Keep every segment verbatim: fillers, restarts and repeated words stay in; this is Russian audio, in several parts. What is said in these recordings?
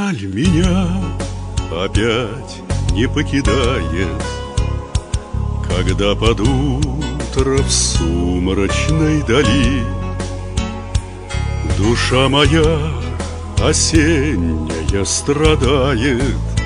Печаль меня опять не покидает, когда под утро в сумрачной дали душа моя осенняя страдает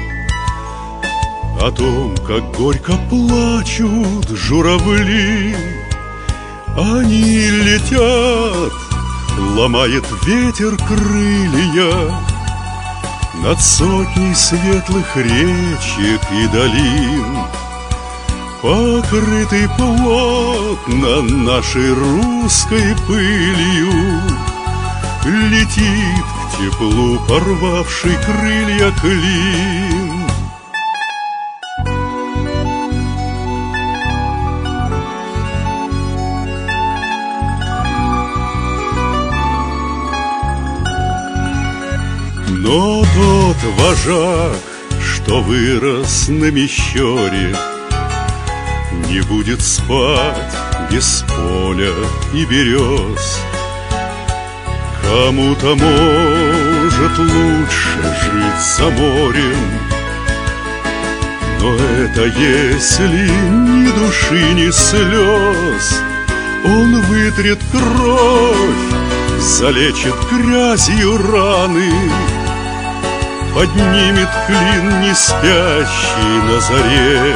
о том, как горько плачут журавли. Они летят, ломает ветер крылья над сотней светлых речек и долин, покрытый плотно нашей русской пылью. Летит к теплу порвавший крылья клин. Но тот вожак, что вырос на Мещере, не будет спать без поля и берез. Кому-то, может, лучше жить за морем, но это если ни души, ни слез. Он вытрет кровь, залечит грязью раны, поднимет клин не спящий на заре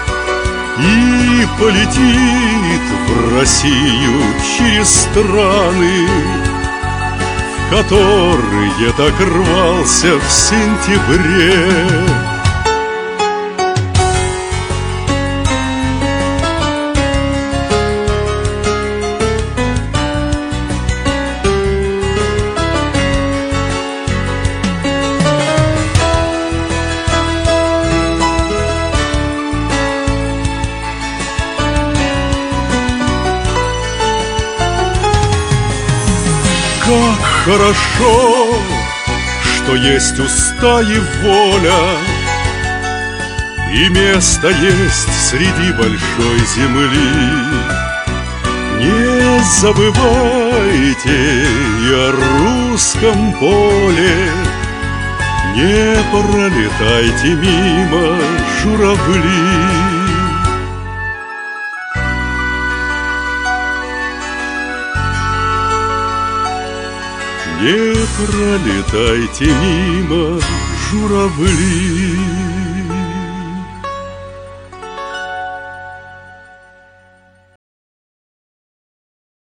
и полетит в Россию через страны, в которые так рвался в сентябре. Как хорошо, что есть уста и воля, и место есть среди большой земли. Не забывайте и о русском поле, не пролетайте мимо, журавли. Не пролетайте мимо, журавли.